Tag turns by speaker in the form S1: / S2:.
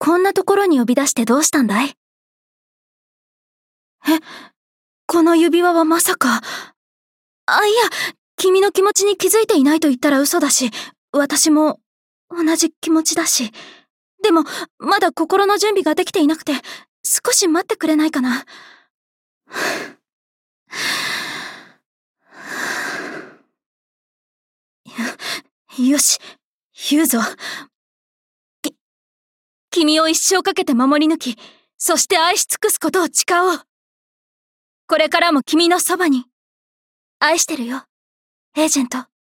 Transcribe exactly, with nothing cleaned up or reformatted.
S1: こんなところに呼び出してどうしたんだい？え、この指輪はまさか。あ、いや、君の気持ちに気づいていないと言ったら嘘だし、私も同じ気持ちだし。でも、まだ心の準備ができていなくて、少し待ってくれないかな。よし、言うぞ。き、君を一生かけて守り抜き、そして愛し尽くすことを誓おう。これからも君のそばに。愛してるよ、エージェント。